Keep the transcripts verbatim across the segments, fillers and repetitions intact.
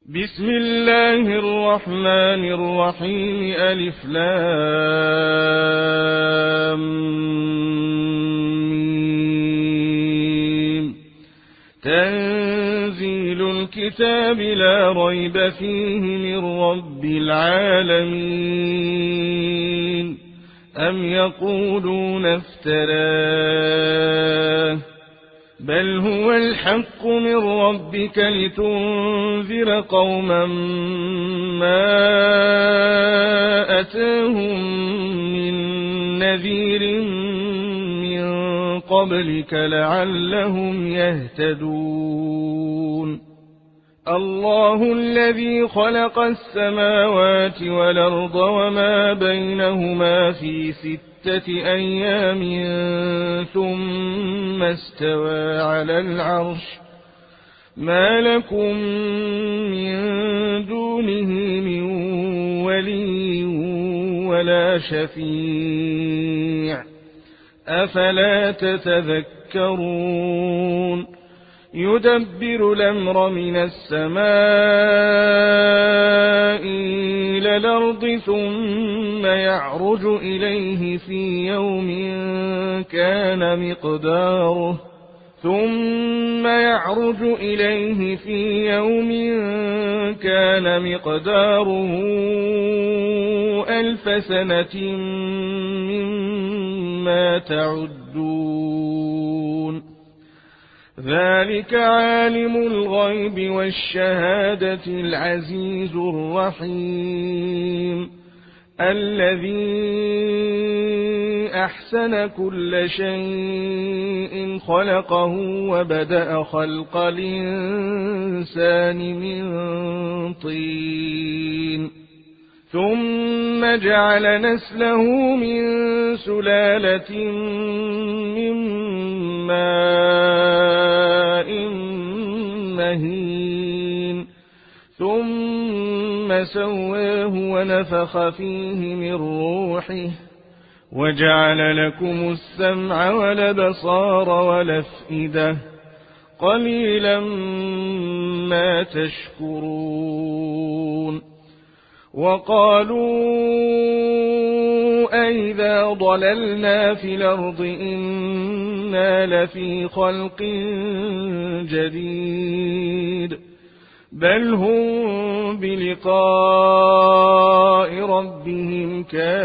بسم الله الرحمن الرحيم ألف لام ميم. تنزيل الكتاب لا ريب فيه من رب العالمين. أم يقولون افتراه بل هو الحق من ربك لتنذر قوما ما أتاهم من نذير من قبلك لعلهم يهتدون. الله الذي خلق السماوات والأرض وما بينهما في ستة أيام ثم استوى على العرش ما لكم من دونه من ولي ولا شفيع أفلا تتذكرون. يدبر الأمر من السماء إلى الأرض ثم يعرج إليه في يوم كان مقداره ثم يعرج إليه في يوم كان مقداره ألف سنة مما تعدون. ذلك عالم الغيب والشهادة العزيز الرحيم الذي أحسن كل شيء خلقه وبدأ خلق الإنسان من طين ثم جعل نسله من سلالة من ماء مهين ثم سواه ونفخ فيه من روحه وجعل لكم السمع والأبصار والأفئدة قليلا ما تشكرون. وقالوا أئذا ضللنا في الأرض إنا لفي خلق جديد بل هم بلقاء ربهم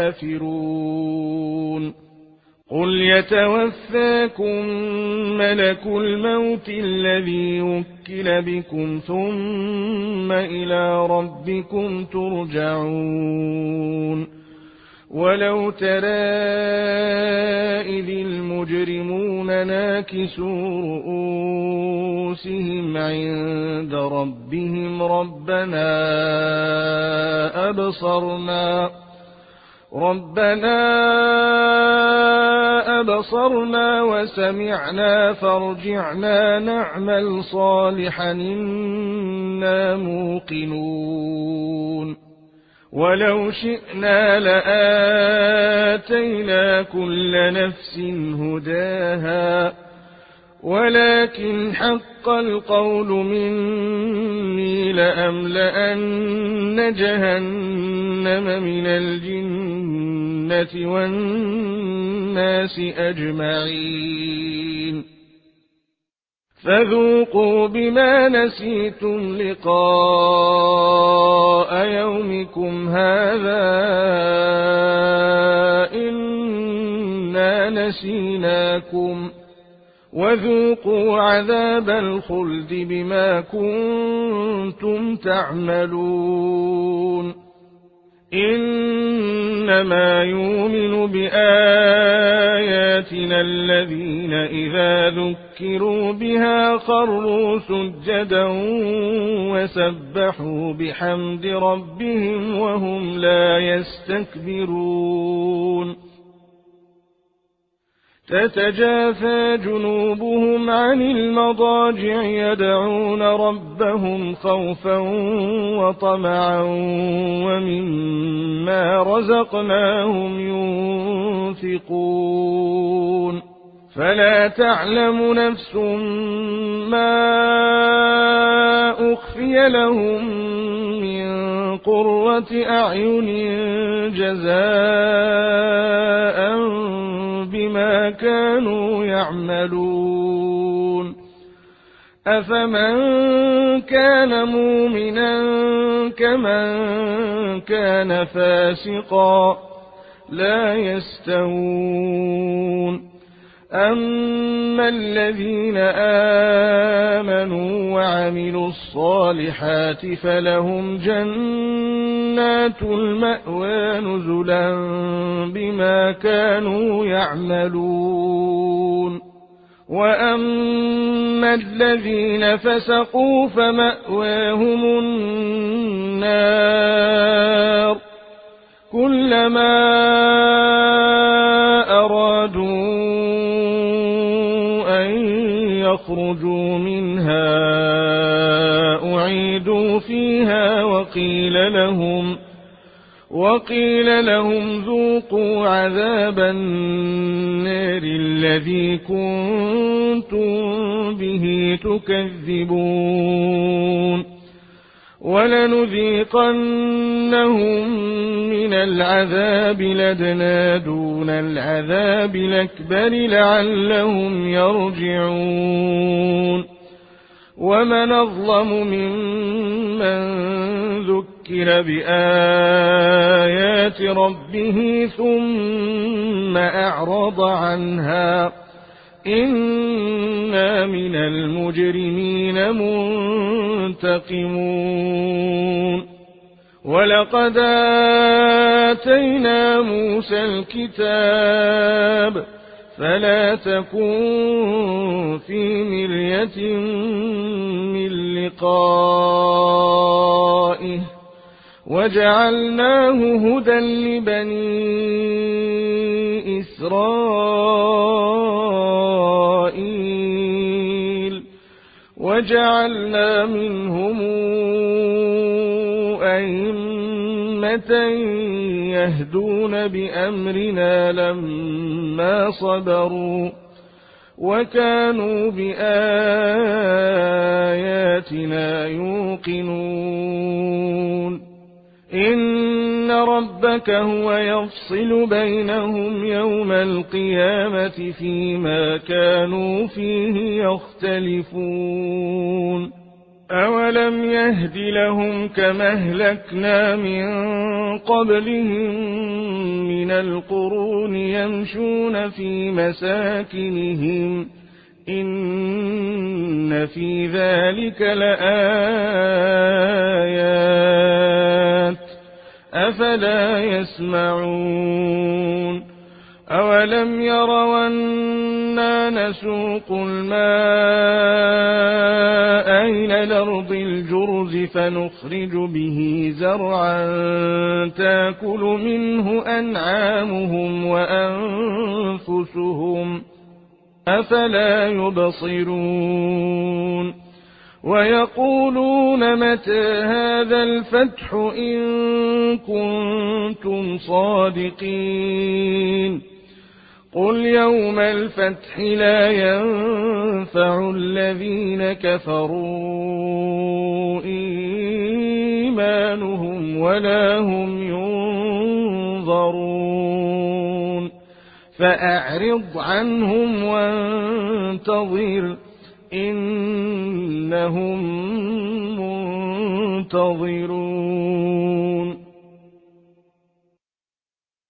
كافرون. قل يتوفاكم ملك الموت الذي وكل بكم ثم إلى ربكم ترجعون. ولو ترى إذ المجرمون ناكسوا رؤوسهم عند ربهم ربنا أبصرنا ربنا أبصرنا وسمعنا فارجعنا نعمل صالحا إنا موقنون. ولو شئنا لآتينا كل نفس هداها ولكن حق القول مني لأملأن جهنم من الجنة والناس أجمعين. فذوقوا بما نسيتم لقاء يومكم هذا إنا نسيناكم وذوقوا عذاب الخلد بما كنتم تعملون. إنما يؤمن بآياتنا الذين إذا ذكروا بها خروا سجدا وسبحوا بحمد ربهم وهم لا يستكبرون. تتجافى جنوبهم عن المضاجع يدعون ربهم خوفا وطمعا ومما رزقناهم ينفقون. فلا تعلم نفس ما أخفي لهم من قرة أعين جزاء بما كانوا يعملون أفمن كان مؤمنا كمن كان فاسقا لا يستوون أما الذين آمنوا وعملوا الصالحات فلهم جنات المأوى نزلا بما كانوا يعملون وأما الذين فسقوا فمأواهم النار كلما أرادوا أن يخرجوا منها أعيدوا فيها وقيل لهم وقيل لهم ذوقوا عذاب النار الذي كنتم به تكذبون ولنذيقنهم من العذاب الأدنى دون العذاب الأكبر لعلهم يرجعون ومن أظلم ممن ذكر بآيات ربه ثم أعرض عنها إنا من المجرمين منتقمون ولقد آتينا موسى الكتاب فلا تكن في مرية من لقائه وجعلناه هدى لبني إسرائيل وجعلنا منهم أئمة يهدون بأمرنا لما صبروا وكانوا بآياتنا يوقنون إن ربك هو يفصل بينهم يوم القيامة فيما كانوا فيه يختلفون أولم يهد لهم كما أهلكنا من قبلهم من القرون يمشون في مساكنهم إن في ذلك لآيات أفلا يسمعون أولم يروا أنا نسوق الماء إلى الأرض الجرز فنخرج به زرعا تأكل منه أنعامهم وأنفسهم أفلا يبصرون ويقولون متى هذا الفتح إن كنتم صادقين قل يوم الفتح لا ينفع الذين كفروا إيمانهم ولا هم ينظرون فأعرض عنهم وانتظر إنهم منتظرون